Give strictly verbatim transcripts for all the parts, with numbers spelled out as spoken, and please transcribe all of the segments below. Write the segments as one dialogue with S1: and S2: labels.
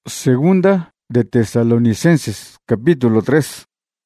S1: Segunda de Tesalonicenses, capítulo tres.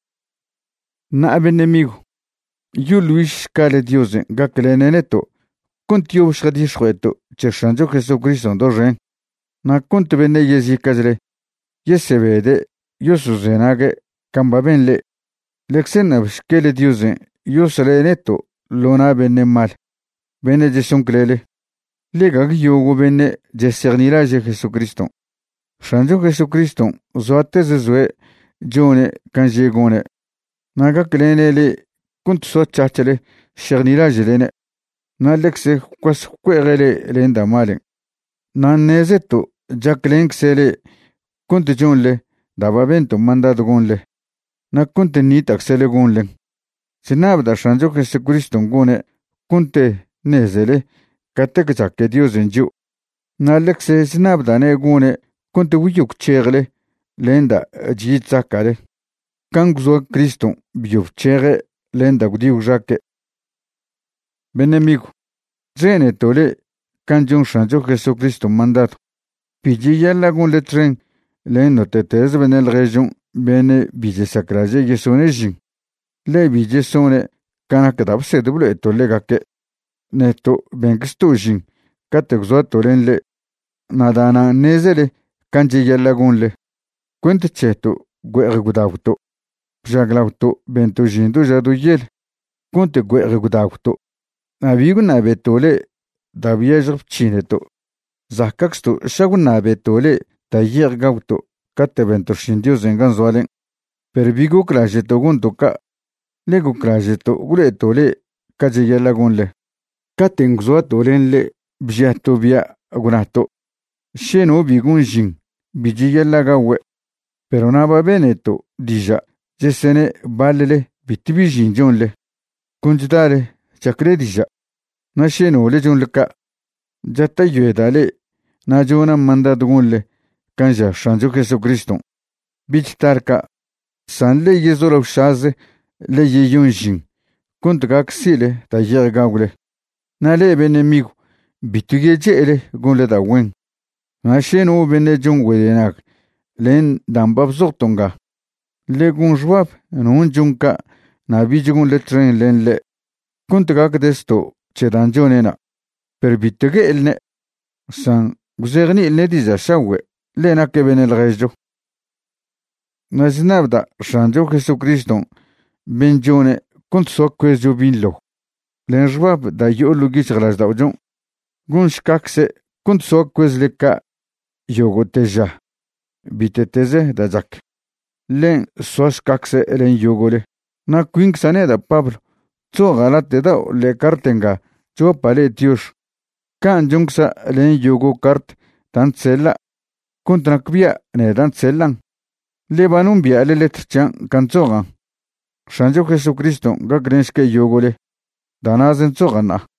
S1: Na enemigo. Yo Luis Cale Dios gakleneneto. Contio shadishweto. Cheshanjo Jesucristo doren. Na conte bene yezi kazle. Yesebede. Yosuzenage. Kambabenle. Lexenabsh kele Dios. Yosaleneto. Lona bene mal. Bene jesun klele. Legag yogo bene jesernira je Jesucristo. Shanjo Jesucristo, zoate zezwe, jone, kanjegone. Naga klenele, kunt so chachele, shernira jelene. Na lexe, kwas kwegele lenda male. Na nezeto, jaklenk sele, kunt jonle, dababento mandado gonle. Na kunt nitak sele gonle. Sinabda Shanjo Jesucristo gone, kunte nezele, katek chake Dios en ju. Na lexe sinabda ne gone, Conte wiyuk chegle, lenda jitza kale. Kangzo Cristo, biuf chere, lenda gudiu jake. Benemigo. Zene tole, kanjung shanjo Jesucristo mandato. Piji yalla gun le tren, leno tetez benel region, bene bije sakraje yesone jing. Le bije sone, kanakadab seduble tole gake. Neto bengistu jing, katekzo tolen le. Nadana nezele, Kanji yalla gunle. Cuente cheto, guerre gudauto. Jaglauto, bento jindo jadu yel. Conte guerre gudauto. Navigo nabetole, daviej chineto. Zakaksto, shagun nabetole, tayer gauto. Kate bento shindio zenganzoalen. Per vigo klajeto guntoka. Lego klajeto, guretole, kaje yalla gunle. Katengzoa tolenle, bjato bia gunato. Sheno bigun jing. Bijiyella gawe. Pero naba beneto, dija. Jesene balele, bitibi jinjonle. Kunjitare, chakre dija. Na sheno le jonleka. Jata yuedale. Na jona manda dugunle. Kanja shanjo Jesucristo. Bichitarka. San le yezoro shaze, le yeyun jing. Kuntgak sile, ta yer gawle. Na le benemigo. Bituye jele, gunle da wen. Na sheno bene jung wedenak, len dambab zotonga. Le gunjwab, non junka, na bijun le tren len le. Kuntagak desto, chedanjonena. Per bitige elne. San, guzerni elne diza shawe, lena que ben el rejo. Na zinabda, shanjo Jesucristo, benjone, kunt so kwezjo binlo. Len jwab da yo lugich glas da ujon. Gunshkakse, kunt so kwezleka. Yogoteja. Biteteze da jak. Len sos kakse elen yogole. Na quink sane da Pablo. Tso galate da le kartenga. Tso pale tios. Kan jungsa len yogo kart. Tan tsella. Kontrakbia ne dan tsellan. Lebanun bia le letrchan kanzogan. Shanjo Jesucristo ga grenske yogole. Danazen tsogana.